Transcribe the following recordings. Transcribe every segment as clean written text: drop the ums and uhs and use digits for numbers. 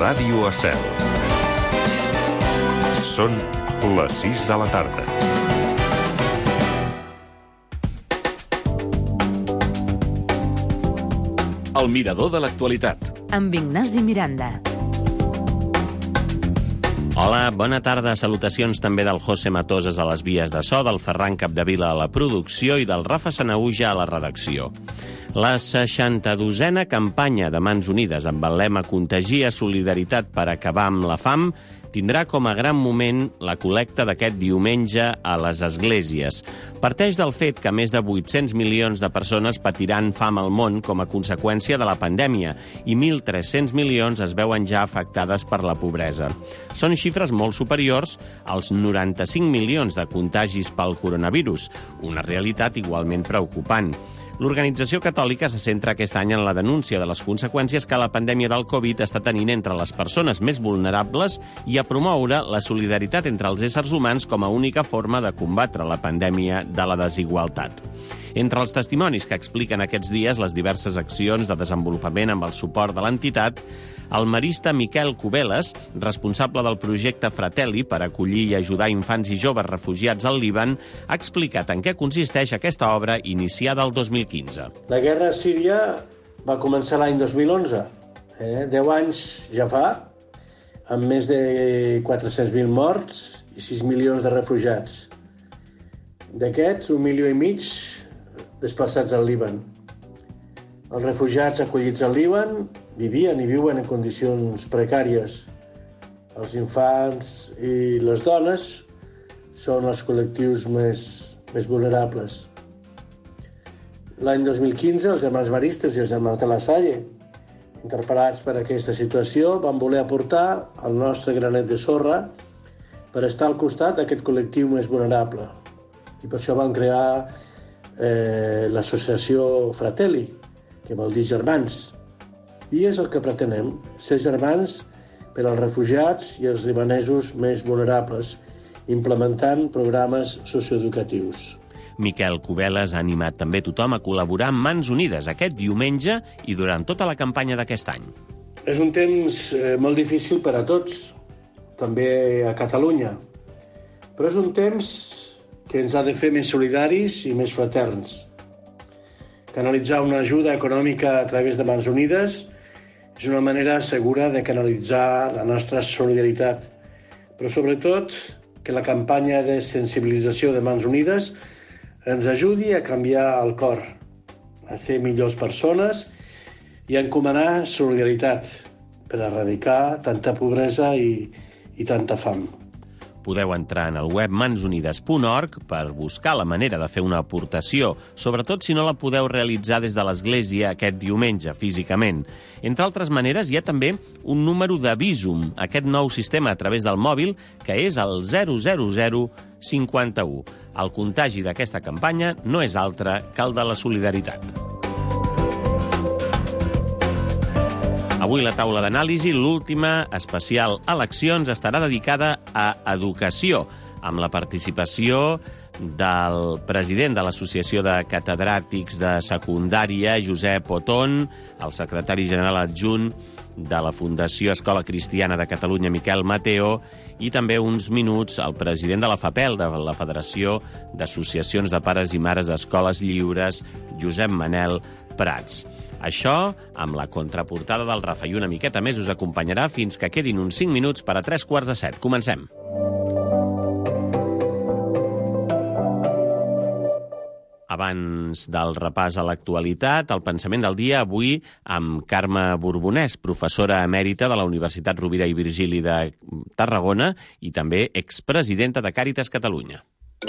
Ràdio Estel. Són les 6 de la tarda. El mirador de l'actualitat. Amb Ignasi Miranda. Hola, bona tarda. Salutacions també del José Matoses a les vies de so, del Ferran Capdevila a la producció i del Rafa Sanahuja a la redacció. La 62a campanya de Mans Unides amb el lema Contagia solidaritat per acabar amb la fam tindrà com a gran moment la col·lecta d'aquest diumenge a les esglésies. Parteix del fet que més de 800 milions de persones patiran fam al món com a conseqüència de la pandèmia i 1.300 milions es veuen ja afectades per la pobresa. Són xifres molt superiors als 95 milions de contagis pel coronavirus, una realitat igualment preocupant. L'Organització Catòlica se centra aquest any en la denúncia de les conseqüències que la pandèmia del Covid està tenint entre les persones més vulnerables i a promoure la solidaritat entre els éssers humans com a única forma de combatre la pandèmia de la desigualtat. Entre els testimonis que expliquen aquests dies les diverses accions de desenvolupament amb el suport de l'entitat, el marista Miquel Cubeles, responsable del projecte Fratelli per acollir i ajudar infants i joves refugiats al Líban, ha explicat en què consisteix aquesta obra iniciada el 2015. La guerra a Síria va començar l'any 2011, 10 anys ja fa, amb més de 400.000 morts i 6 milions de refugiats. D'aquests, 1,5 milions desplaçats al Líban. Els refugiats acollits al Líban vivien i viuen en condicions precàries. Els infants i les dones són els col·lectius més vulnerables. L'any 2015, els germans maristes i els germans de la Salle, interpel·lats per aquesta situació, van voler aportar el nostre granet de sorra per estar al costat d'aquest col·lectiu més vulnerable. I per això van crear l'associació Fratelli, que vol dir germans. I és el que pretenem, ser germans per als refugiats i els libanesos més vulnerables, implementant programes socioeducatius. Miquel Cubeles ha animat també tothom a col·laborar amb Mans Unides aquest diumenge i durant tota la campanya d'aquest any. És un temps molt difícil per a tots, també a Catalunya, però és un temps que ens ha de fer més solidaris i més fraterns. Canalitzar una ajuda econòmica a través de Mans Unides és una manera segura de canalitzar la nostra solidaritat, però sobretot que la campanya de sensibilització de Mans Unides ens ajudi a canviar el cor, a ser millors persones i a encomanar solidaritat per erradicar tanta pobresa i tanta fam. Podeu entrar en el web mansunides.org per buscar la manera de fer una aportació, sobretot si no la podeu realitzar des de l'església aquest diumenge, físicament. Entre altres maneres, hi ha també un número de Bizum, aquest nou sistema a través del mòbil, que és el 00051. El contagi d'aquesta campanya no és altre que el de la solidaritat. Avui la taula d'anàlisi, l'última especial eleccions, estarà dedicada a educació, amb la participació del president de l'Associació de Catedràtics de Secundària, Josep Otón, el secretari general adjunt de la Fundació Escola Cristiana de Catalunya, Miquel Mateo, i també uns minuts el president de la FAPEL, de la Federació d'Associacions de Pares i Mares d'Escoles Lliures, Josep Manel Prats. Això, amb la contraportada del Rafa i una miqueta més, us acompanyarà fins que quedin uns 5 minuts per a 7:45. Comencem. Abans del repàs a l'actualitat, el pensament del dia avui amb Carme Borbonès, professora emèrita de la Universitat Rovira i Virgili de Tarragona i també expresidenta de Càritas Catalunya.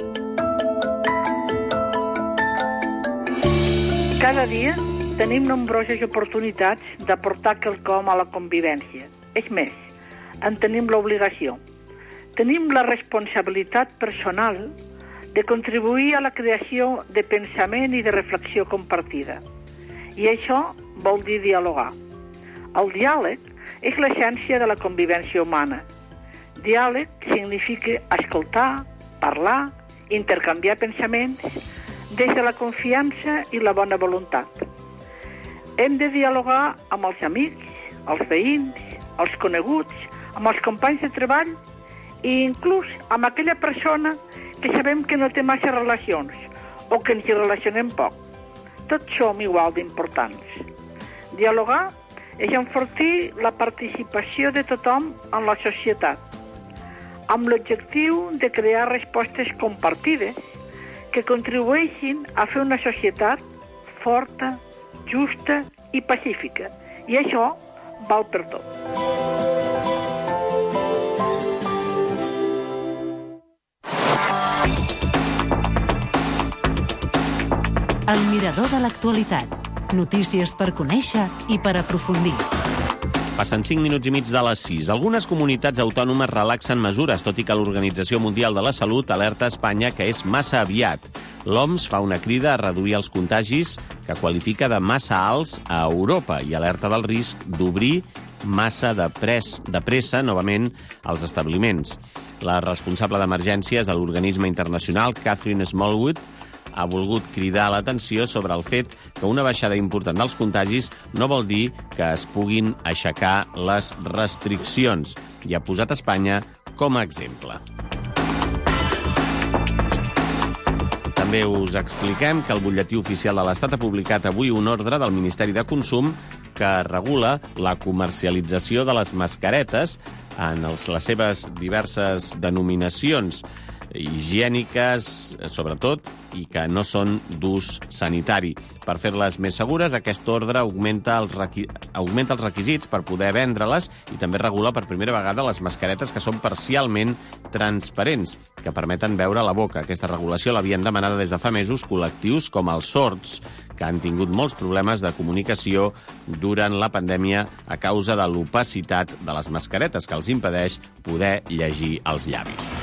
Cada dia tenim nombroses oportunitats d'aportar quelcom a la convivència. És més, en tenim l'obligació. Tenim la responsabilitat personal de contribuir a la creació de pensament i de reflexió compartida. I això vol dir dialogar. El diàleg és l'essència de la convivència humana. Diàleg significa escoltar, parlar, intercanviar pensaments des de la confiança i la bona voluntat. Hem de dialogar amb els amics, els veïns, els coneguts, amb els companys de treball i inclús amb aquella persona que sabem que no té massa relacions o que ens hi relacionem poc. Tots som igual d'importants. Dialogar és enfortir la participació de tothom en la societat, amb l'objectiu de crear respostes compartides que contribueixin a fer una societat forta, justa i pacífica. I això val per tot. El mirador de l'actualitat. Notícies per conèixer i per aprofundir. Passen 5 minuts i mig de les 6. Algunes comunitats autònomes relaxen mesures, tot i que l'Organització Mundial de la Salut alerta a Espanya que és massa aviat. L'OMS fa una crida a reduir els contagis que qualifica de massa alts a Europa i alerta del risc d'obrir massa de pressa novament als establiments. La responsable d'emergències de l'organisme internacional, Catherine Smallwood, ha volgut cridar l'atenció sobre el fet que una baixada important dels contagis no vol dir que es puguin aixecar les restriccions i ha posat Espanya com a exemple. També us expliquem que el butlletí oficial de l'Estat ha publicat avui un ordre del Ministeri de Consum que regula la comercialització de les mascaretes en les seves diverses denominacions higièniques, sobretot, i que no són d'ús sanitari. Per fer-les més segures, aquest ordre augmenta els requisits per poder vendre-les i també regula per primera vegada les mascaretes que són parcialment transparents, que permeten veure la boca. Aquesta regulació l'havien demanada des de fa mesos col·lectius com els sords, que han tingut molts problemes de comunicació durant la pandèmia a causa de l'opacitat de les mascaretes, que els impedeix poder llegir els llavis.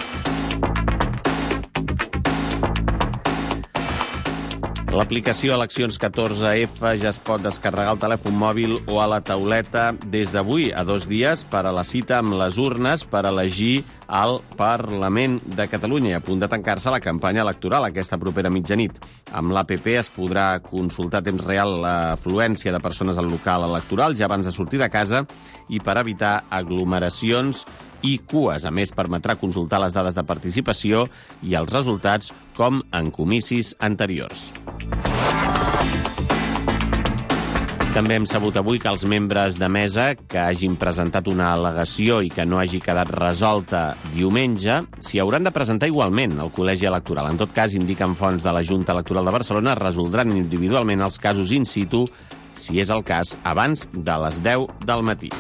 L'aplicació Eleccions 14F ja es pot descarregar al telèfon mòbil o a la tauleta des d'avui a 2 dies per a la cita amb les urnes per elegir al Parlament de Catalunya. A punt de tancar-se la campanya electoral aquesta propera mitjanit. Amb l'APP es podrà consultar a temps real l'afluència de persones al local electoral ja abans de sortir de casa i per evitar aglomeracions i cues. A més, permetrà consultar les dades de participació i els resultats com en comicis anteriors. També hem sabut avui que els membres de mesa que hagin presentat una al·legació i que no hagi quedat resolta diumenge s'hi hauran de presentar igualment al Col·legi Electoral. En tot cas, indiquen fonts de la Junta Electoral de Barcelona, resoldran individualment els casos in situ, si és el cas, abans de les 10 del matí.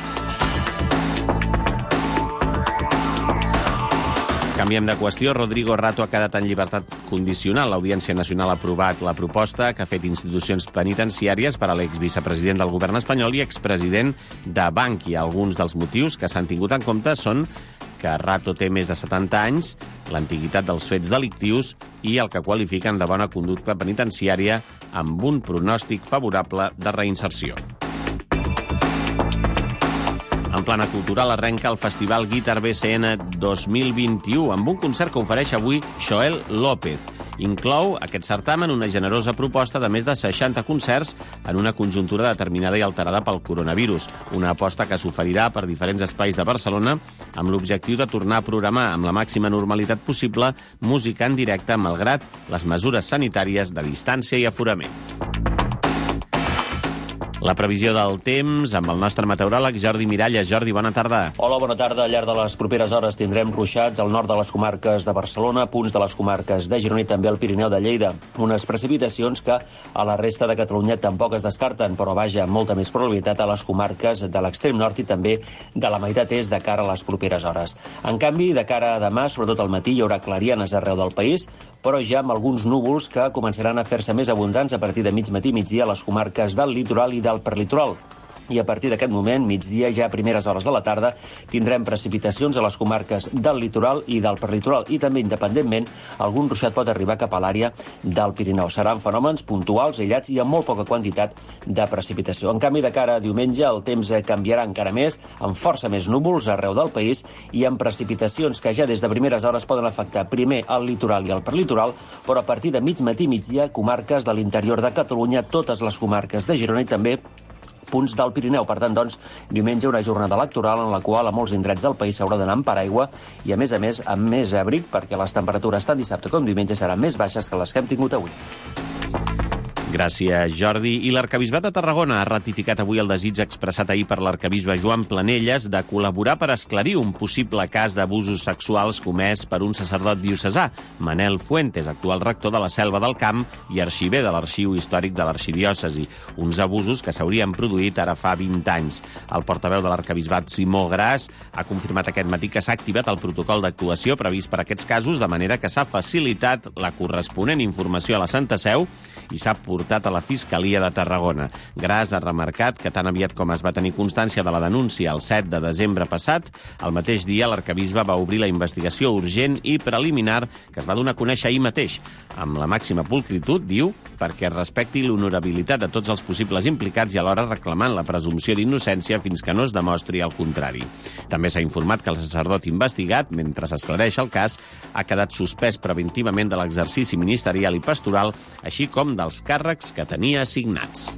Canviem de qüestió. Rodrigo Rato ha quedat en llibertat condicional. l'Audiència Nacional ha aprovat la proposta que ha fet institucions penitenciàries per a l'exvicepresident del govern espanyol i expresident de Bankia. Alguns dels motius que s'han tingut en compte són que Rato té més de 70 anys, l'antiguitat dels fets delictius i el que qualifiquen de bona conducta penitenciària amb un pronòstic favorable de reinserció. En plana cultural arrenca el Festival Guitar BCN 2021 amb un concert que ofereix avui Xoel López. Inclou aquest certamen una generosa proposta de més de 60 concerts en una conjuntura determinada i alterada pel coronavirus. Una aposta que s'oferirà per diferents espais de Barcelona amb l'objectiu de tornar a programar amb la màxima normalitat possible música en directe malgrat les mesures sanitàries de distància i aforament. La previsió del temps amb el nostre meteoròleg Jordi Miralles. Jordi, bona tarda. Hola, bona tarda. Al llarg de les properes hores tindrem ruixats al nord de les comarques de Barcelona, punts de les comarques de Girona i també al Pirineu de Lleida. Unes precipitacions que a la resta de Catalunya tampoc es descarten, però vaja, molta més probabilitat a les comarques de l'extrem nord i també de la meitat est de cara a les properes hores. En canvi, de cara a demà, sobretot al matí, hi haurà clarianes arreu del país, però ja amb alguns núvols que començaran a fer-se més abundants a partir de mig matí i migdia a les comarques del litoral i del perlitoral. I a partir d'aquest moment, migdia, ja a primeres hores de la tarda, tindrem precipitacions a les comarques del litoral i del perlitoral. I també, independentment, algun ruixat pot arribar cap a l'àrea del Pirineu. Seran fenòmens puntuals, aïllats i amb molt poca quantitat de precipitació. En canvi, de cara a diumenge, el temps canviarà encara més, amb força més núvols arreu del país i amb precipitacions que ja des de primeres hores poden afectar primer el litoral i el perlitoral, però a partir de mig matí i migdia, comarques de l'interior de Catalunya, totes les comarques de Girona i també punts del Pirineu. Per tant, doncs, diumenge una jornada electoral en la qual a molts indrets del país s'haurà d'anar amb paraigua i, a més, amb més abric, perquè les temperatures tant dissabte com diumenge seran més baixes que les que hem tingut avui. Gràcies, Jordi. I l'Arquebisbat de Tarragona ha ratificat avui el desig expressat ahir per l'arquebisbe Joan Planelles de col·laborar per esclarir un possible cas d'abusos sexuals comès per un sacerdot diocesà, Manel Fuentes, actual rector de la Selva del Camp i arxiver de l'Arxiu Històric de l'Arxidiòcesi. Uns abusos que s'haurien produït ara fa 20 anys. El portaveu de l'Arquebisbat, Simó Gras, ha confirmat aquest matí que s'ha activat el protocol d'actuació previst per aquests casos, de manera que s'ha facilitat la corresponent informació a la Santa Seu i s'ha portat a la Fiscalia de Tarragona. Gras ha remarcat que tan aviat com es va tenir constància de la denúncia el 7 de desembre passat, el mateix dia l'arquebisbe va obrir la investigació urgent i preliminar que es va donar a conèixer ahir mateix, amb la màxima pulcritud, diu, perquè es respecti l'honorabilitat de tots els possibles implicats i alhora reclamant la presumpció d'innocència fins que no es demostri el contrari. També s'ha informat que el sacerdot investigat, mentre s'esclareix el cas, ha quedat suspès preventivament de l'exercici ministerial i pastoral, així com dels càrrecs que tenia assignats.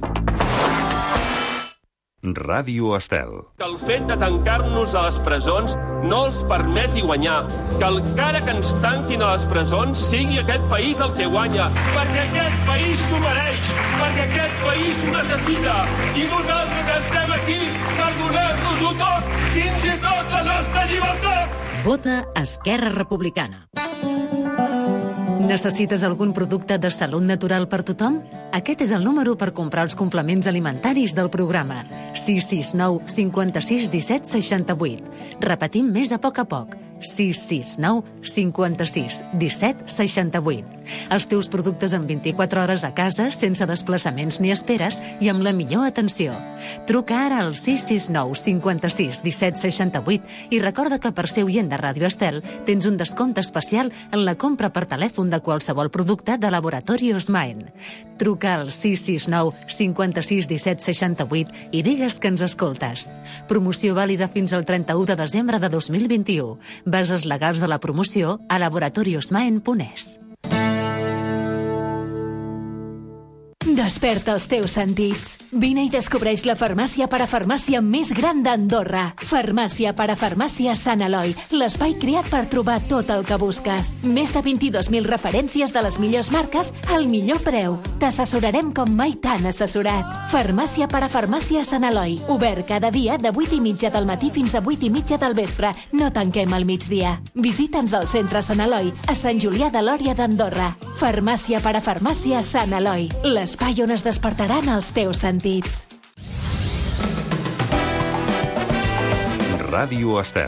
Ràdio Estel. Que el fet de tancar-nos a les presons no els permeti guanyar. Que encara que ens tanquin a les presons sigui aquest país el que guanya. Perquè aquest país s'ho mereix. Perquè aquest país ho necessita. I nosaltres estem aquí per donar-nos-ho tot, fins i tot la nostra llibertat. Vota Esquerra Republicana. Necessites algun producte de salut natural per tothom? Aquest és el número per comprar els complements alimentaris del programa. 669 56 17 68. Repetim més a poc. 669 56 17 68. Els teus productes en 24 hores a casa, sense desplaçaments ni esperes i amb la millor atenció. Truca ara al 669 56 17 68 i recorda que per ser oient de Ràdio Estel tens un descompte especial en la compra per telèfon de qualsevol producte de Laboratori Osmaen. Truca al 669 56 17 68 i digues que ens escoltes. Promoció vàlida fins al 31 de desembre de 2021. Bases legals de la promoció a laboratoriosmaen.es. Desperta els teus sentits. Vine i descobreix la farmàcia parafarmàcia més gran d'Andorra. Farmàcia parafarmàcia Sant Eloi, l'espai creat per trobar tot el que busques. Més de 22.000 referències de les millors marques al millor preu. T'assessorarem com mai t'han assessorat. Farmàcia parafarmàcia Sant Eloi, obert cada dia de 8:30 del matí fins a 8:30 del vespre. No tanquem al migdia. Visita'ns al centre Sant Eloi, a Sant Julià de Lòria d'Andorra. Farmàcia parafarmàcia Sant Eloi, l'espai on es despertaran els teus sentits. Ràdio Estel.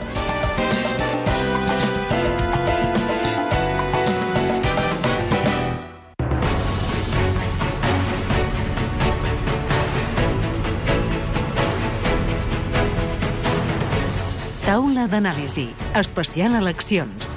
Taula d'anàlisi, especial eleccions.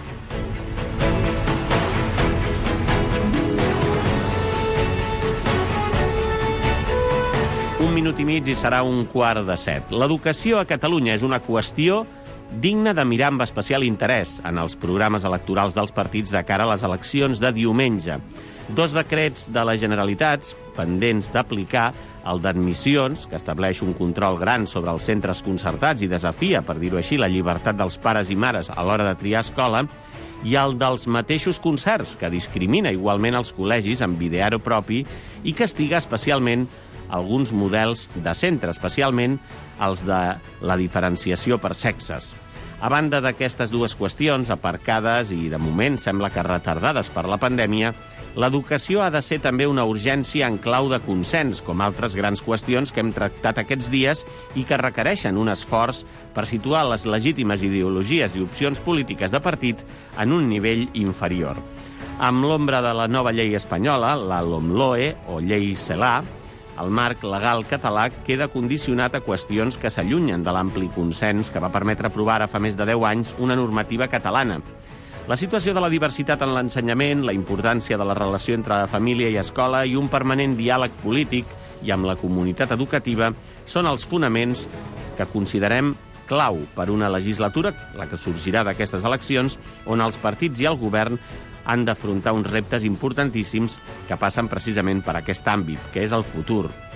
Un minut i mig i serà 6:15. L'educació a Catalunya és una qüestió digna de mirar amb especial interès en els programes electorals dels partits de cara a les eleccions de diumenge. 2 decrets de la Generalitat pendents d'aplicar, el d'admissions, que estableix un control gran sobre els centres concertats i desafia, per dir-ho així, la llibertat dels pares i mares a l'hora de triar escola, i el dels mateixos concerts, que discrimina igualment els col·legis amb ideari propi i castiga especialment alguns models de centre, especialment els de la diferenciació per sexes. A banda d'aquestes dues qüestions, aparcades i, de moment, sembla que retardades per la pandèmia, l'educació ha de ser també una urgència en clau de consens, com altres grans qüestions que hem tractat aquests dies i que requereixen un esforç per situar les legítimes ideologies i opcions polítiques de partit en un nivell inferior. Amb l'ombra de la nova llei espanyola, la LOMLOE, o llei CELA, el marc legal català queda condicionat a qüestions que s'allunyen de l'ampli consens que va permetre aprovar ara fa més de 10 anys una normativa catalana. La situació de la diversitat en l'ensenyament, la importància de la relació entre família i escola i un permanent diàleg polític i amb la comunitat educativa són els fonaments que considerem clau per una legislatura, la que sorgirà d'aquestes eleccions, on els partits i el govern han d'afrontar uns reptes importantíssims que passen precisament per aquest àmbit, que és el futur.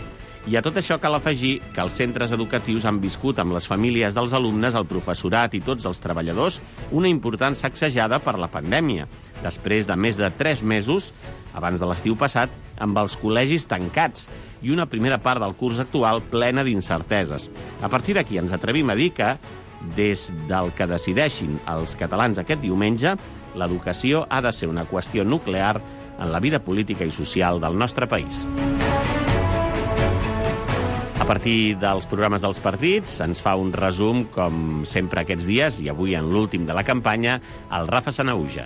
I a tot això cal afegir que els centres educatius han viscut amb les famílies dels alumnes, el professorat i tots els treballadors una important sacsejada per la pandèmia, després de més de 3 mesos, abans de l'estiu passat, amb els col·legis tancats i una primera part del curs actual plena d'incerteses. A partir d'aquí ens atrevim a dir que, des del que decideixin els catalans aquest diumenge, l'educació ha de ser una qüestió nuclear en la vida política i social del nostre país. A partir dels programes dels partits, ens fa un resum, com sempre aquests dies, i avui en l'últim de la campanya, el Rafa Sanahuja.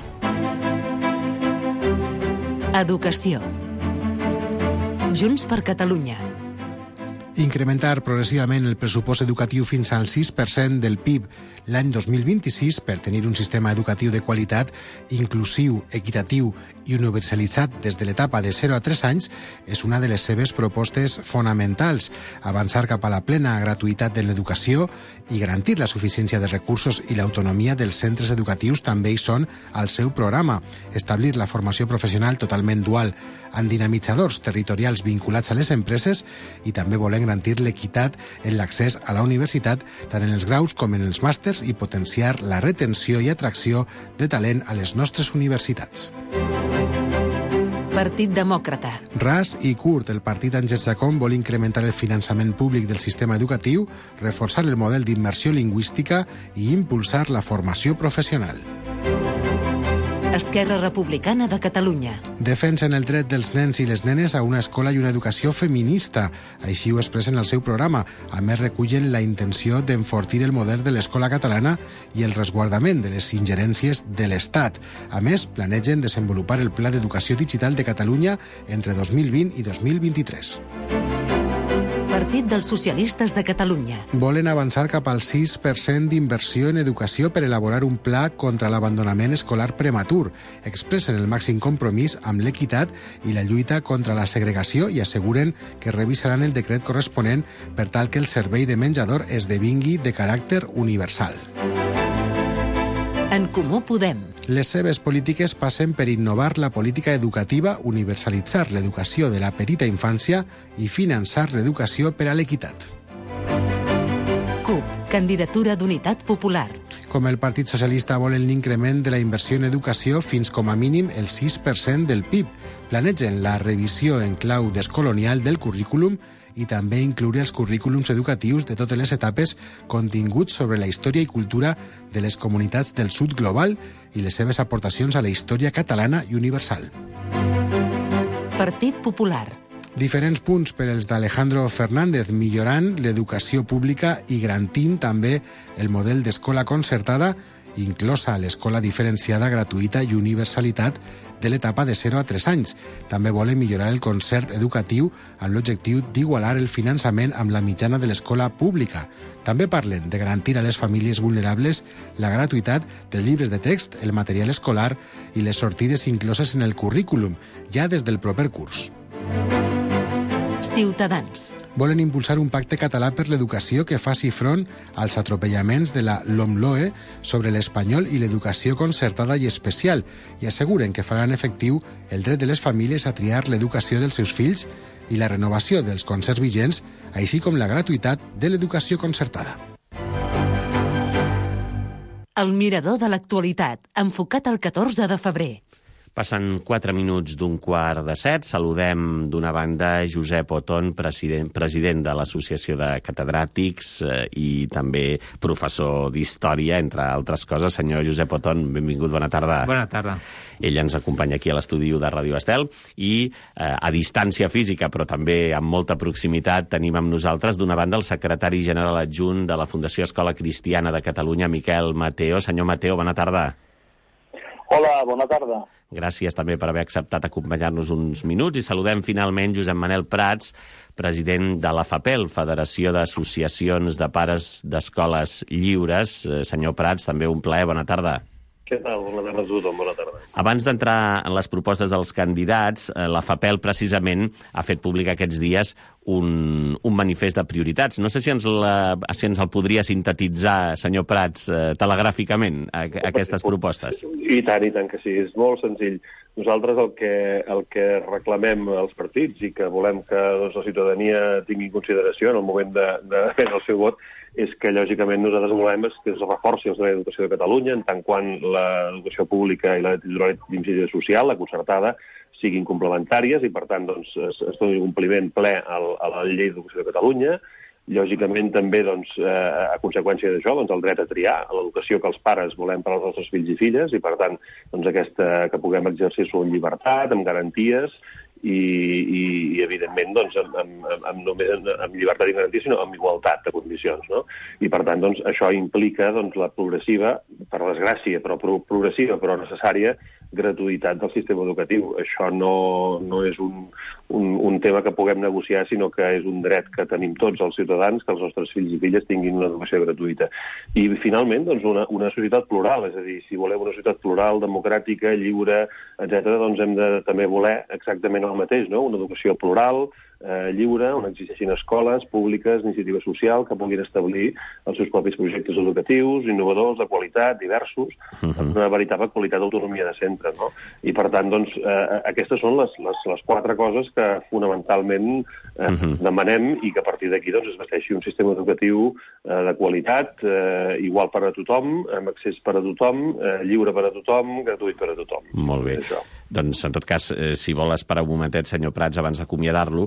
Educació. Junts per Catalunya. Incrementar progressivament el pressupost educatiu fins al 6% del PIB l'any 2026 per tenir un sistema educatiu de qualitat, inclusiu, equitatiu i universalitzat des de l'etapa de 0 a 3 anys és una de les seves propostes fonamentals. Avançar cap a la plena gratuïtat de l'educació i garantir la suficiència de recursos i l'autonomia dels centres educatius també hi són al seu programa. Establir la formació professional totalment dual, amb dinamitzadors territorials vinculats a les empreses i també volen garantir l'equitat en l'accés a la universitat tant en els graus com en els màsters i potenciar la retenció i atracció de talent a les nostres universitats. Partit Demòcrata. Ras i curt, el partit Àngels Chacón vol incrementar el finançament públic del sistema educatiu, reforçar el model d'immersió lingüística i impulsar la formació professional. Esquerra Republicana de Catalunya. Defensen el dret dels nens i les nenes a una escola i una educació feminista. Així ho expressen al seu programa. A més, recullen la intenció d'enfortir el model de l'escola catalana i el resguardament de les ingerències de l'Estat. A més, planegen desenvolupar el Pla d'Educació Digital de Catalunya entre 2020 i 2023. Partit dels Socialistes de Catalunya. Volen avançar cap al 6% d'inversió en educació per elaborar un pla contra l'abandonament escolar prematur. Expressen el màxim compromís amb l'equitat i la lluita contra la segregació i asseguren que revisaran el decret corresponent per tal que el servei de menjador esdevingui de caràcter universal. En Comú Podem. Les seves polítiques passen per innovar la política educativa, universalitzar l'educació de la petita infància i finançar l'educació per a l'equitat. CUP, candidatura d'Unitat Popular. Com el Partit Socialista volen l'increment de la inversió en educació fins com a mínim el 6% del PIB. Planegen la revisió en clau descolonial del currículum i també incloure els currículums educatius de totes les etapes continguts sobre la història i cultura de les comunitats del sud global i les seves aportacions a la història catalana i universal. Partit Popular. Diferents punts per els d'Alejandro Fernández, millorant l'educació pública i garantint també el model d'escola concertada, inclosa l'escola diferenciada, gratuïta i universalitat de l'etapa de 0 a 3 anys. També volen millorar el concert educatiu amb l'objectiu d'igualar el finançament amb la mitjana de l'escola pública. També parlen de garantir a les famílies vulnerables la gratuïtat dels llibres de text, el material escolar i les sortides incloses en el currículum, ja des del proper curs. Ciutadans. Volen impulsar un pacte català per l'educació que faci front als atropellaments de la LOMLOE sobre l'espanyol i l'educació concertada i especial i asseguren que faran efectiu el dret de les famílies a triar l'educació dels seus fills i la renovació dels concerts vigents, així com la gratuïtat de l'educació concertada. El mirador de l'actualitat, enfocat al 14 de febrer. Passen 4 minuts d'un quart de 7. Saludem d'una banda Josep Oton, president de l'Associació de Catedràtics i també professor d'Història, entre altres coses. Senyor Josep Oton, benvingut, bona tarda. Bona tarda. Ell ens acompanya aquí a l'estudi de Ràdio Estel i a distància física, però també amb molta proximitat, tenim amb nosaltres d'una banda el secretari general adjunt de la Fundació Escola Cristiana de Catalunya, Miquel Mateo. Senyor Mateo, bona tarda. Hola, bona tarda. Gràcies també per haver acceptat acompanyar-nos uns minuts i saludem finalment Josep Manel Prats, president de la FAPEL, Federació d'Associacions de Pares d'Escoles Lliures. Senyor Prats, també un plaer, bona tarda. Què tal? Bona tarda a tothom, bona tarda. Abans d'entrar en les propostes dels candidats, la FAPEL precisament ha fet públic aquests dies un manifest de prioritats. No sé si ens el podria sintetitzar, senyor Prats, telegràficament, aquestes propostes. I tant que sí. És molt senzill. Nosaltres el que reclamem als partits i que volem que la ciutadania tingui en consideració en el moment de prendre el seu vot és que, lògicament, nosaltres volem que es reforci el servei d'educació de Catalunya en tant quan l'educació pública i la titularitat d'iniciativa social, la concertada, siguin complementàries i, per tant, doncs, es doni compliment ple a la llei d'educació de Catalunya. Lògicament, també, a conseqüència d'això, el dret a triar, a l'educació que els pares volem per als nostres fills i filles, i, per tant, que puguem exercir-ho amb llibertat, amb garanties, i evidentment, amb llibertat i garanties, sinó amb igualtat de condicions, no? I, per tant, això implica la progressiva, per desgràcia, però progressiva, però necessària, gratuïtat del sistema educatiu. Això no és un tema que puguem negociar, sinó que és un dret que tenim tots els ciutadans, que els nostres fills i filles tinguin una educació gratuïta. I, finalment, una societat plural, és a dir, si volem una societat plural, democràtica, lliure, etc., doncs hem de també voler exactament el mateix, no? Una educació plural, lliure, on existeixin escoles públiques d'iniciativa social que puguin establir els seus propis projectes educatius, innovadors, de qualitat, diversos, amb una veritable qualitat d'autonomia de centre, no? I, per tant, aquestes són les quatre coses que fonamentalment demanem i que a partir d'aquí es vesteixi un sistema educatiu de qualitat, igual per a tothom, amb accés per a tothom, lliure per a tothom, gratuït per a tothom. Molt bé. Doncs, en tot cas, si vol esperar un momentet, senyor Prats, abans d'acomiadar-lo,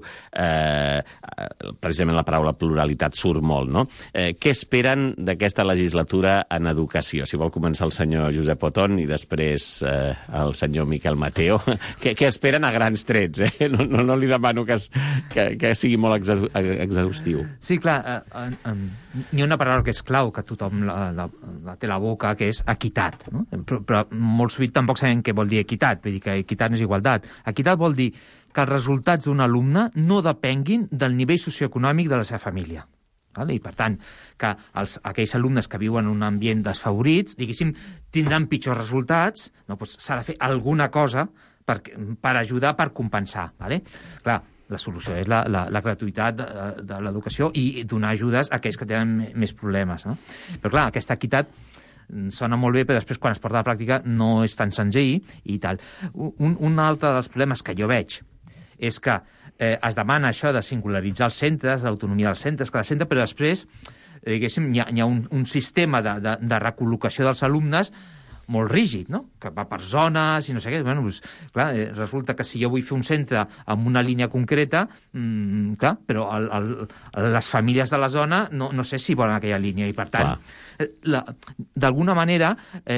precisament la paraula pluralitat surt molt, no? Què esperen d'aquesta legislatura en educació? Si vol començar el senyor Josep Oton i després el senyor Miquel Mateo. Què esperen a grans trets? No li demano que sigui molt exhaustiu. Sí, clar, hi ha una paraula que és clau, que tothom la té a la boca, que és equitat, no? Però molt sovint tampoc sabem què vol dir equitat, vull dir que equitat no és igualtat. Equitat vol dir que els resultats d'un alumne no depenguin del nivell socioeconòmic de la seva família. I, per tant, que aquells alumnes que viuen en un ambient desfavorits, diguéssim, tindran pitjors resultats, doncs s'ha de fer alguna cosa per ajudar, per compensar. Clar, la solució és la gratuïtat de l'educació i donar ajudes a aquells que tenen més problemes. Però, clar, aquesta equitat sona molt bé, però després, quan es porta a la pràctica, no és tan senzill i tal. Un altre dels problemes que jo veig és que es demana això de singularitzar els centres, l'autonomia dels centres, cada centre, però després, diguéssim, hi ha un sistema de recol·locació dels alumnes molt rígid, no? Que va per zones i no sé què. Bueno, doncs, clar, resulta que si jo vull fer un centre amb una línia concreta, clar, però les famílies de la zona no sé si volen aquella línia i, per tant, d'alguna manera,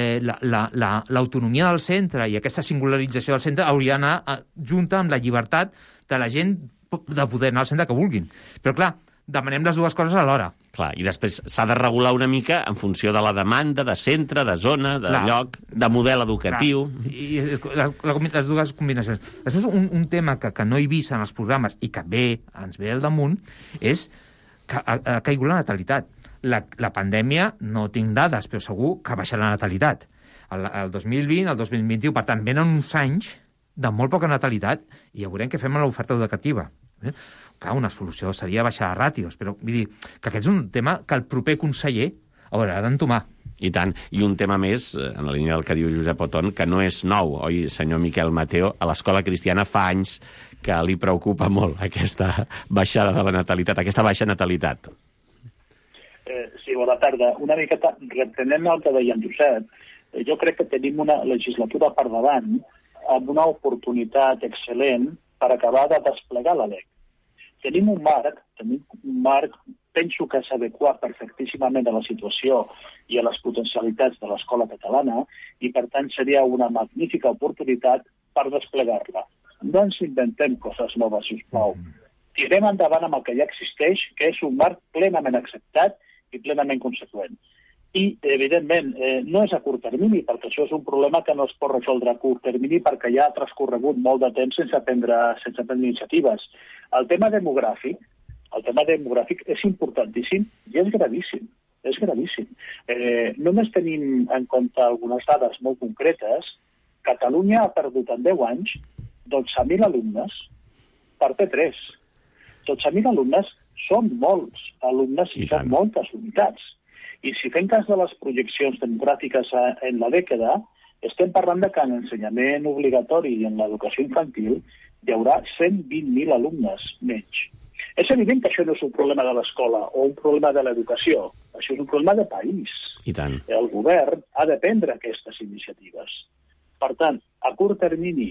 l'autonomia del centre i aquesta singularització del centre hauria d'anar junta amb la llibertat de la gent de poder anar al centre que vulguin. Però, clar, demanem les dues coses alhora. Clar, i després s'ha de regular una mica en funció de la demanda, de centre, de zona, de lloc, de model educatiu. I les dues combinacions. Després, un tema que no he vist en els programes i que ens ve al damunt és que ha caigut la natalitat. La pandèmia, no tinc dades, però segur que ha baixat la natalitat. El 2020, el 2021, per tant, venen uns anys de molt poca natalitat i ja veurem què fem amb l'oferta educativa. Clar, una solució seria baixar ràtios, però vull dir que aquest és un tema que el proper conseller haurà d'entomar. I tant. I un tema més, en la línia del que diu Josep Oton, que no és nou, oi, senyor Miquel Mateo? A l'escola cristiana fa anys que li preocupa molt aquesta baixada de la natalitat, aquesta baixa natalitat. Sí, bona tarda. Una miqueta, reprenent el que deia en Josep, jo crec que tenim una legislatura per davant amb una oportunitat excel·lent per acabar de desplegar la LEC. Tenim un marc, penso que s'adequa perfectíssimament a la situació i a les potencialitats de l'escola catalana i, per tant, seria una magnífica oportunitat per desplegar-la. No ens inventem coses noves, sisplau. Tirem endavant amb el que ja existeix, que és un marc plenament acceptat i plenament conseqüent. I, evidentment, no és a curt termini, perquè això és un problema que no es pot resoldre a curt termini perquè ja ha transcorregut molt de temps sense prendre iniciatives. El tema demogràfic és importantíssim i és gravíssim. Només tenim en compte algunes dades molt concretes. Catalunya ha perdut en 10 anys 12.000 alumnes per P3. 12.000 alumnes són molts alumnes i són moltes unitats. I si fem cas de les projeccions demogràfiques en la dècada, Estem parlant de que en l'ensenyament obligatori i en l'educació infantil hi haurà 120.000 alumnes menys. És evident que això no és un problema de l'escola o un problema de l'educació, això és un problema de país. I tant. El govern ha de prendre aquestes iniciatives. Per tant, a curt termini,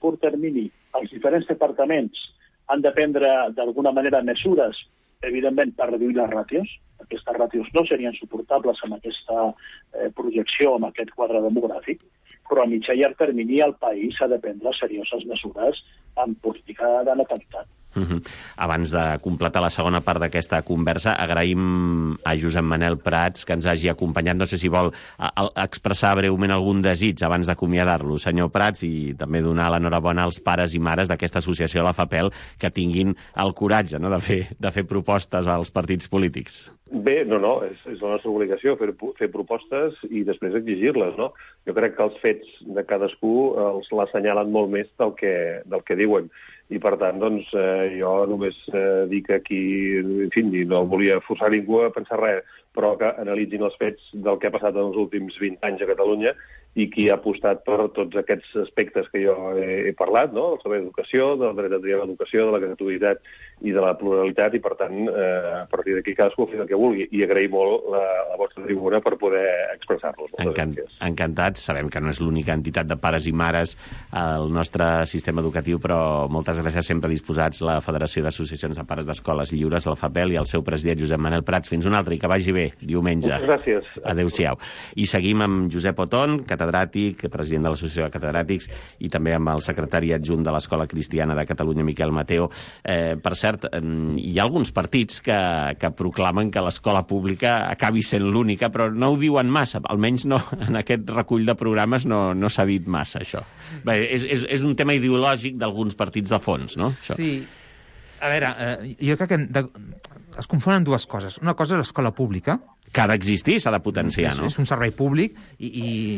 els diferents departaments han de prendre d'alguna manera mesures, evidentment, per reduir les ràtios. Aquestes ràtios no serien suportables amb aquesta projecció, amb aquest quadre demogràfic, però a mitjà i llarg termini el país ha de prendre serioses mesures en política de natalitat. Abans de completar la segona part d'aquesta conversa, agraïm a Josep Manel Prats que ens hagi acompanyat. No sé si vol expressar breument algun desig abans d'acomiadar-lo, senyor Prats, i també donar l'enhorabona als pares i mares d'aquesta associació, la FAPEL, que tinguin el coratge, no?, de fer propostes als partits polítics. Bé, no, és la nostra obligació fer propostes i després exigir-les, no? Jo crec que els fets de cadascú els l'assenyalen molt més del que diuen. I, per tant, doncs, jo només dic aquí, en fi, no volia forçar ningú a pensar res, però que analitzin els fets del que ha passat en els últims 20 anys a Catalunya i qui ha apostat per tots aquests aspectes que jo he parlat, no? El servei d'educació, del dret a triar l'educació, de la gratuïtat i de la pluralitat, i, per tant, a partir d'aquí cadascú fa el que vulgui. I agrair molt la vostra tribuna per poder expressar-los. Encantats. Sabem que no és l'única entitat de pares i mares al nostre sistema educatiu, però moltes gràcies, sempre disposats, la Federació d'Associacions de Pares d'Escoles Lliures, el FAPEL, i el seu president, Josep Manel Prats. Fins un altre, i que vagi bé diumenge. Moltes gràcies. Adéu-siau. I seguim amb Josep Oton, catedràtic, president de l'Associació de Catedràtics, i també amb el secretari adjunt de l'Escola Cristiana de Catalunya, Miquel Mateo. Per cert, hi ha alguns partits que proclamen que l'escola pública acabi sent l'única, però no ho diuen massa, almenys no, en aquest recull de programes no s'ha dit massa, això. Bé, és un tema ideològic d'alguns partits de fons, no? Això. Sí. A veure, jo crec que es confonen dues coses. Una cosa és l'escola pública, que ha d'existir, s'ha de potenciar, no? És un servei públic i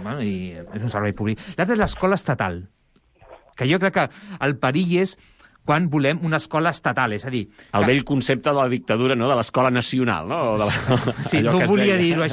és un servei públic. L'altre és l'escola estatal, que jo crec que el perill és quan volem una escola estatal, és a dir... El vell concepte de la dictadura, no?, de l'escola nacional, no? Sí, no volia dir-ho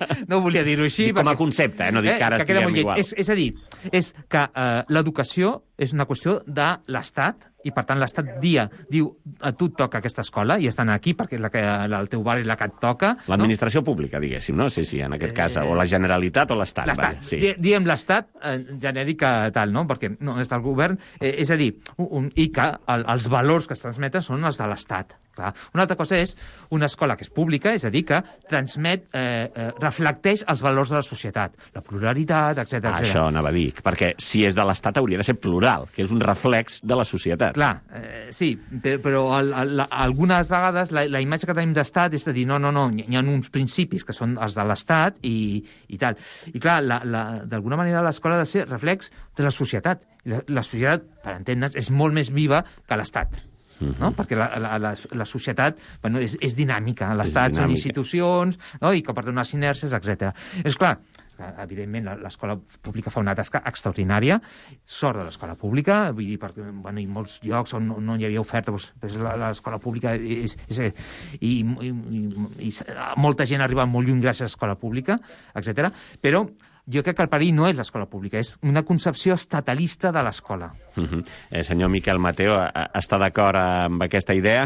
així, com a concepte, no dic que ara estiguem igual. És a dir, és que l'educació és una qüestió de l'Estat, i per tant l'Estat diu a tu et toca aquesta escola i estan aquí perquè el teu barri és la que et toca. L'administració pública, diguéssim, no? Sí, en aquest cas, o la Generalitat o l'Estat. L'Estat, diem l'Estat genèrica tal, no? Perquè no és del govern, és a dir, i que els valors que es transmeten són els de l'Estat. Una altra cosa és una escola que és pública, és a dir, que transmet, reflecteix els valors de la societat, la pluralitat, etc. Això anava a dir, perquè si és de l'Estat hauria de ser plural, que és un reflex de la societat. Clar, sí, però algunes vegades la imatge que tenim d'Estat és de dir, no, hi ha uns principis que són els de l'Estat i tal. I clar, d'alguna manera l'escola ha de ser reflex de la societat. La societat, per entendre's, és molt més viva que l'Estat. No? Perquè la societat és dinàmica, l'Estat són institucions, no? I que per unes inèrcies, etc. És clar, evidentment l'escola pública fa una tasca extraordinària, sort de l'escola pública, vull dir, perquè en molts llocs on no hi havia oferta, doncs l'escola pública i molta gent arriba molt lluny gràcies a l'escola pública, etc. Però jo crec que el perill no és l'escola pública, és una concepció estatalista de l'escola. Senyor Miquel Mateo, està d'acord amb aquesta idea?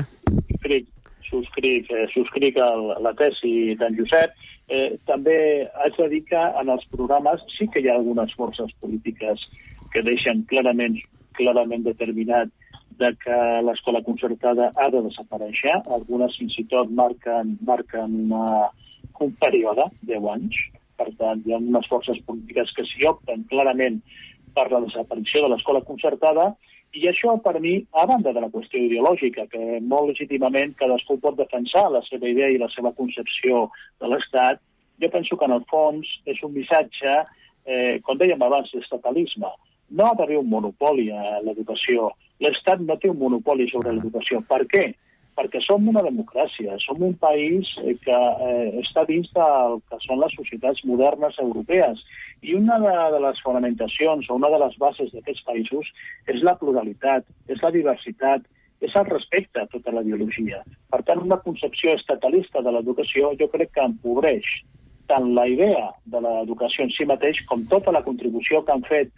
Subscric la tesi d'en Josep. També haig de dir que en els programes sí que hi ha algunes forces polítiques que deixen clarament determinat de que l'escola concertada ha de desaparèixer. Algunes fins i tot marquen un període, 10 anys. Per tant, hi ha unes forces polítiques que s'hi opten clarament per la desaparició de l'escola concertada, i això, per mi, a banda de la qüestió ideològica, que molt legítimament cadascú pot defensar la seva idea i la seva concepció de l'Estat, jo penso que en el fons és un missatge, com dèiem abans, d'estatalisme. No ha d'haver un monopoli a l'educació. L'Estat no té un monopoli sobre l'educació. Per què? Perquè som una democràcia, som un país que està dins del que són les societats modernes europees. I una de les fonamentacions o una de les bases d'aquests països és la pluralitat, és la diversitat, és el respecte a tota la biologia. Per tant, una concepció estatalista de l'educació jo crec que empobreix tant la idea de l'educació en si mateix com tota la contribució que ha fet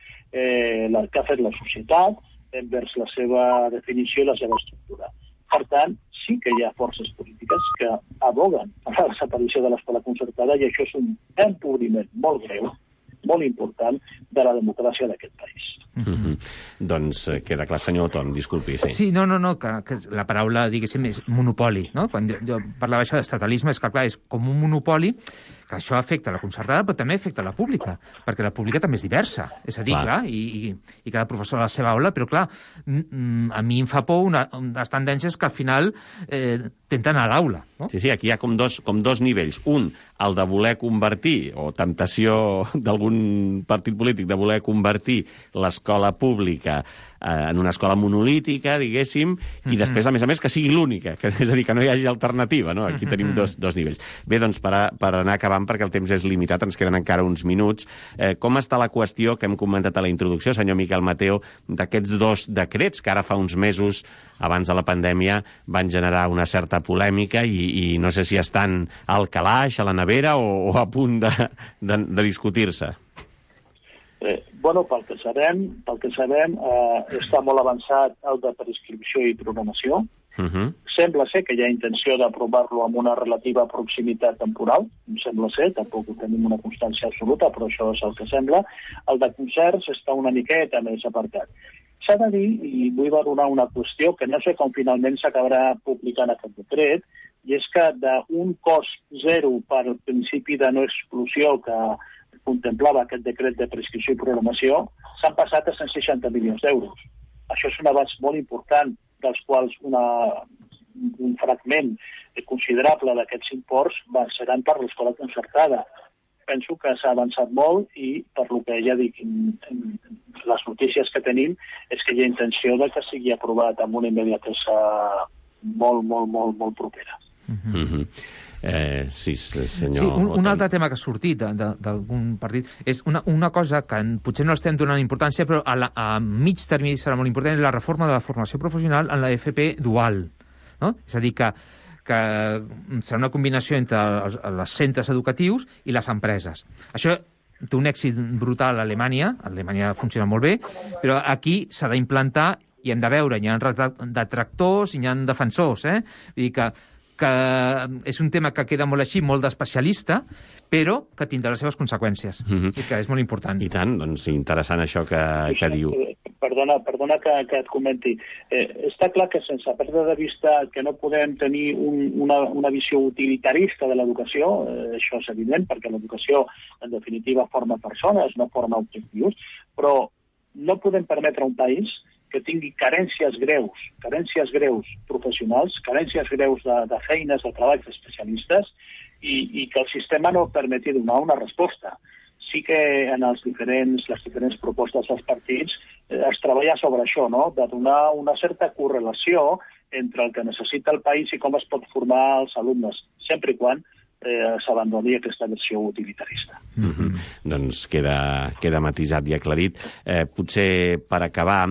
la societat envers la seva definició i la seva estructura. Per tant, sí que hi ha forces polítiques que aboguen per la desaparició de l'escola concertada i això és un empobriment molt greu, molt important, de la democràcia d'aquest país. Doncs queda clar, senyor Oton, disculpi. Sí, no, que la paraula, diguéssim, és monopoli, no? Quan jo parlava això d'estatalisme, és que, clar, és com un monopoli que això afecta la concertada, però també afecta la pública, perquè la pública també és diversa. És a dir, clar, i cada professor a la seva aula, però, clar, a mi em fa por unes tendències que al final tenten a l'aula. No? Sí, aquí hi ha com dos nivells. Un, el de voler convertir, o temptació d'algun partit polític de voler convertir l'escola pública en una escola monolítica, diguéssim, i després, a més, que sigui l'única, és a dir, que no hi hagi alternativa, no? Aquí tenim dos nivells. Bé, doncs, per anar acabant, perquè el temps és limitat, ens queden encara uns minuts, com està la qüestió que hem comentat a la introducció, senyor Miquel Mateo, d'aquests dos decrets que ara fa uns mesos, abans de la pandèmia, van generar una certa polèmica i no sé si estan al calaix, a la nevera o a punt de discutir-se. Pel que sabem, està molt avançat el de prescripció i programació. Sembla ser que hi ha intenció d'aprovar-lo amb una relativa proximitat temporal. Sembla ser, tampoc tenim una constància absoluta, però això és el que sembla. El de concerts està una miqueta més apartat. S'ha de dir, i vull valorar una qüestió, que no sé com finalment s'acabarà publicant aquest decret, i és que d'un cost zero per principi de no exclusió que contemplava aquest decret de prescripció i programació, s'han passat a 160 milions d'euros. Això és un avanç molt important, dels quals un fragment considerable d'aquests imports seran per l'escola concertada. Penso que s'ha avançat molt i, per lo que ja dic, les notícies que tenim és que hi ha intenció de que sigui aprovat amb una immediatesa molt propera. Sí, senyor. Sí, un altre tema que ha sortit d'algun partit és una cosa que potser no estem donant importància, però a mig termini serà molt important, és la reforma de la formació professional en la FP dual. No? És a dir, que serà una combinació entre els centres educatius i les empreses. Això té un èxit brutal a Alemanya funciona molt bé, però aquí s'ha d'implantar i hem de veure, hi ha detractors i hi ha defensors, Vull dir que és un tema que queda molt així, molt d'especialista, però que tindrà les seves conseqüències, i que és molt important. I tant, doncs interessant això que diu. Perdona que et comenti. Està clar que sense perdre de vista que no podem tenir una visió utilitarista de l'educació, això és evident, perquè l'educació, en definitiva, forma persones, no forma objectius, però no podem permetre un país que tingui carències greus professionals, carències greus de feines, de treballs d'especialistes, i que el sistema no permeti donar una resposta. Sí que en les diferents propostes dels partits es treballa sobre això, no? De donar una certa correlació entre el que necessita el país i com es pot formar els alumnes, sempre i quan s'abandoni aquesta versió utilitarista. Doncs queda matisat i aclarit. Potser per acabar,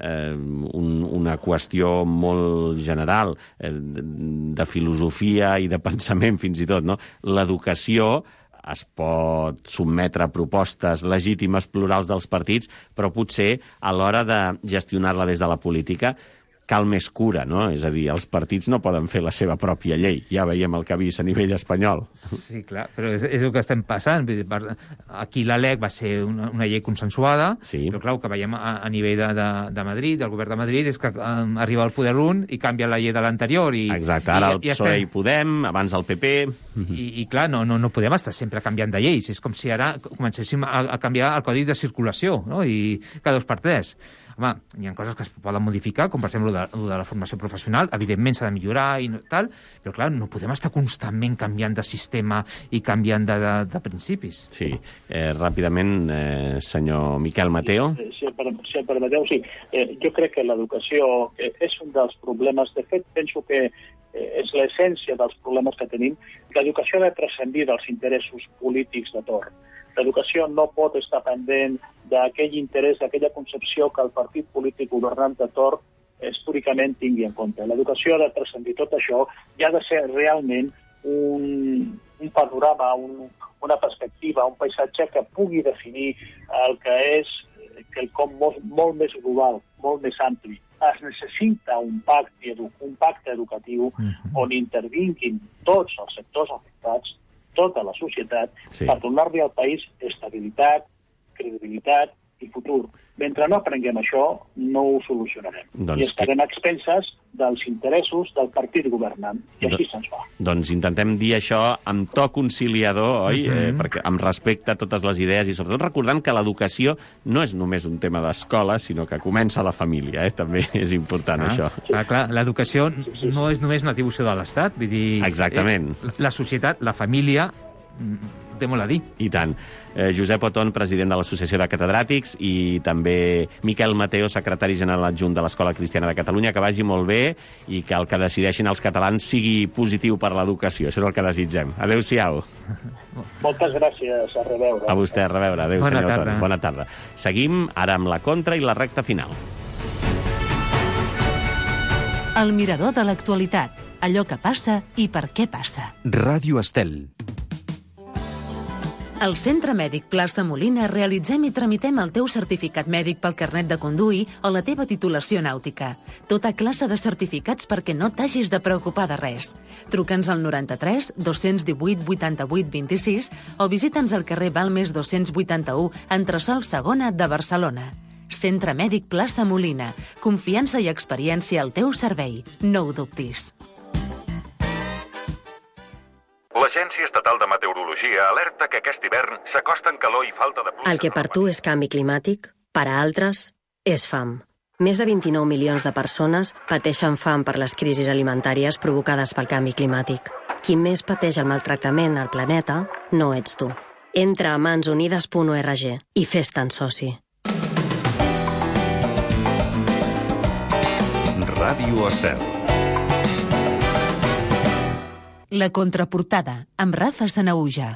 una qüestió molt general de filosofia i de pensament fins i tot, no? L'educació es pot sotmetre a propostes legítimes plurals dels partits, però potser a l'hora de gestionar-la des de la política cal més cura, no? És a dir, els partits no poden fer la seva pròpia llei. Ja veiem el que ha vist a nivell espanyol. Sí, clar, però és el que estem passant. Aquí la LEC va ser una llei consensuada, però clar, el que veiem a nivell de Madrid, del govern de Madrid, és que arriba al poder un i canvia la llei de l'anterior. Exacte, ara el PSOE i Podem, abans el PP... I clar, no podem estar sempre canviant de lleis. És com si ara comencéssim a canviar el codi de circulació, no? I cada 2x3. Home, hi ha coses que es poden modificar, com per exemple el de la formació professional, evidentment s'ha de millorar i tal, però clar, no podem estar constantment canviant de sistema i canviant de principis. Sí. Ràpidament, senyor Miquel Mateo. Si em permeteu, sí. Jo crec que l'educació és un dels problemes. De fet, penso que és l'essència dels problemes que tenim. L'educació ha de transcendir dels interessos polítics de torn. L'educació no pot estar pendent d'aquell interès, d'aquella concepció que el partit polític governant de torn històricament tingui en compte. L'educació ha de transcendir tot això i ha de ser realment un panorama, una perspectiva, un paisatge que pugui definir el que és quelcom molt més global, molt més ampli. Es necessita un pacte educatiu on intervinguin tots els sectors afectats, tota la societat, per donar-li al país estabilitat, credibilitat i futur. Mentre no aprenguem això, no ho solucionarem. I estarem a expenses dels interessos del partit governant. I així se'ns va. Doncs intentem dir això amb to conciliador, oi? Perquè amb respecte a totes les idees i sobretot recordant que l'educació no és només un tema d'escola, sinó que comença a la família, també és important això. Clar, l'educació no és només una atribució de l'Estat, vull dir... Exactament. La societat, la família, té molt a dir. I tant. Josep Oton, president de l'Associació de Catedràtics, i també Miquel Mateo, secretari general adjunt de l'Escola Cristiana de Catalunya, que vagi molt bé i que el que decideixin els catalans sigui positiu per l'educació. Això és el que desitgem. Adéu-siau. Moltes gràcies. A reveure. A vostè, a reveure. Adéu, senyor Oton. Bona tarda. Seguim ara amb la contra i la recta final. El mirador de l'actualitat. Allò que passa i per què passa. Ràdio Estel. Al Centre Mèdic Plaça Molina realitzem i tramitem el teu certificat mèdic pel carnet de conduir o la teva titulació nàutica. Tota classe de certificats perquè no t'hagis de preocupar de res. Truca'ns al 93 218 88 26 o visita'ns al carrer Balmes 281, entresòl Segona de Barcelona. Centre Mèdic Plaça Molina. Confiança i experiència al teu servei. No ho dubtis. L'Agència Estatal de Meteorologia alerta que aquest hivern s'acosten calor i falta de pluja. El que per tu és canvi climàtic, per a altres és fam. Més de 29 milions de persones pateixen fam per les crisis alimentàries provocades pel canvi climàtic. Qui més pateix el maltractament al planeta no ets tu. Entra a mansunides.org i fes-te'n soci. Ràdio Estel. La contraportada, amb Rafa Sanahuja.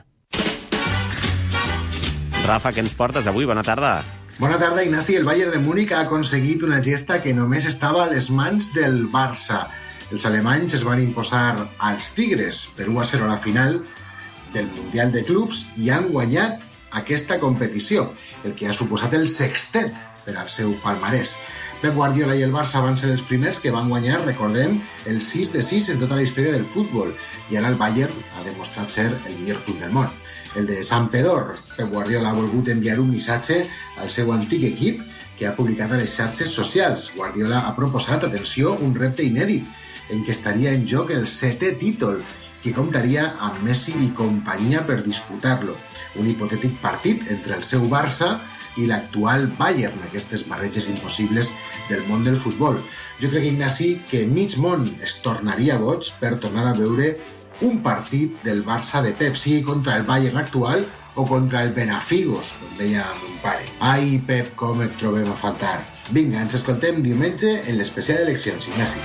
Rafa, què ens portes avui? Bona tarda. Bona tarda, Ignasi. El Bayern de Múnich ha aconseguit una gesta que només estava a les mans del Barça. Els alemanys es van imposar als Tigres per 1-0 a la final del Mundial de Clubs i han guanyat aquesta competició, el que ha suposat el sextet per al seu palmarès. Pep Guardiola i el Barça van ser els primers que van guanyar, recordem, el 6-6 en tota la història del futbol, i ara el Bayern ha demostrat ser el millor club del món. El de Sant Pedor, Pep Guardiola ha volgut enviar un missatge al seu antic equip que ha publicat a les xarxes socials. Guardiola ha proposat, atenció, un repte inèdit, en què estaria en joc el 7è títol, que comptaria amb Messi i companyia per disputar-lo. Un hipotètic partit entre el seu Barça i l'actual Bayern, aquestes barreges impossibles del món del futbol. Jo crec, Ignasi, que mig món es tornaria boig per tornar a veure un partit del Barça de Pep, sigui contra el Bayern actual o contra el Benafigos, com deia mon pare. Ai, Pep, com et trobem a faltar. Vinga, ens escoltem diumenge en l'especial eleccions, Ignasi.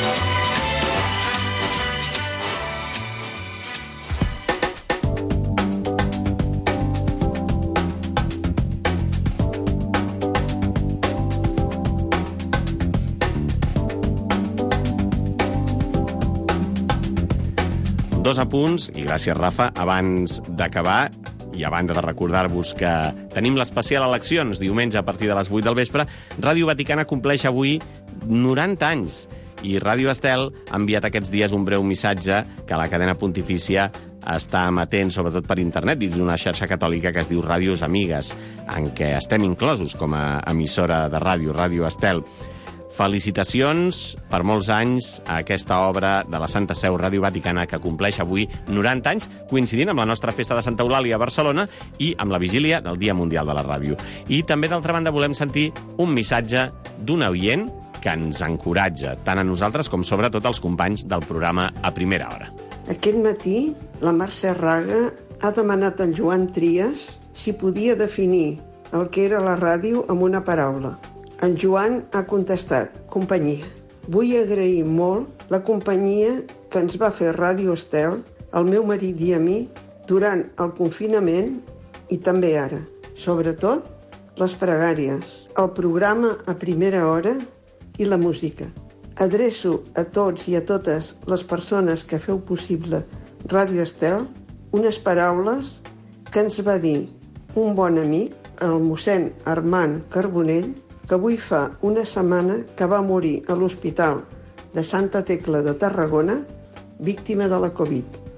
Dos apunts, i gràcies, Rafa, abans d'acabar, i a banda de recordar-vos que tenim l'especial eleccions diumenge a partir de les 8 del vespre, Ràdio Vaticana compleix avui 90 anys, i Ràdio Estel ha enviat aquests dies un breu missatge que la cadena pontifícia està emetent, sobretot per internet, dins d'una xarxa catòlica que es diu Ràdios Amigues, en què estem inclosos com a emissora de ràdio, Ràdio Estel. Felicitacions per molts anys a aquesta obra de la Santa Seu Ràdio Vaticana que compleix avui 90 anys, coincidint amb la nostra festa de Santa Eulàlia a Barcelona i amb la vigília del Dia Mundial de la Ràdio. I també, d'altra banda, volem sentir un missatge d'un oient que ens encoratja, tant a nosaltres com sobretot als companys del programa A Primera Hora. Aquest matí, la Mercè Raga ha demanat al Joan Trias si podia definir el que era la ràdio amb una paraula. En Joan ha contestat, companyia. Vull agrair molt la companyia que ens va fer Ràdio Estel, el meu marit i a mi, durant el confinament i també ara. Sobretot, les pregàries, el programa A Primera Hora i la música. Adreço a tots i a totes les persones que feu possible Ràdio Estel unes paraules que ens va dir un bon amic, el mossèn Armand Carbonell, que avui fa una setmana que va morir a l'Hospital de Santa Tecla de Tarragona, víctima de la Covid.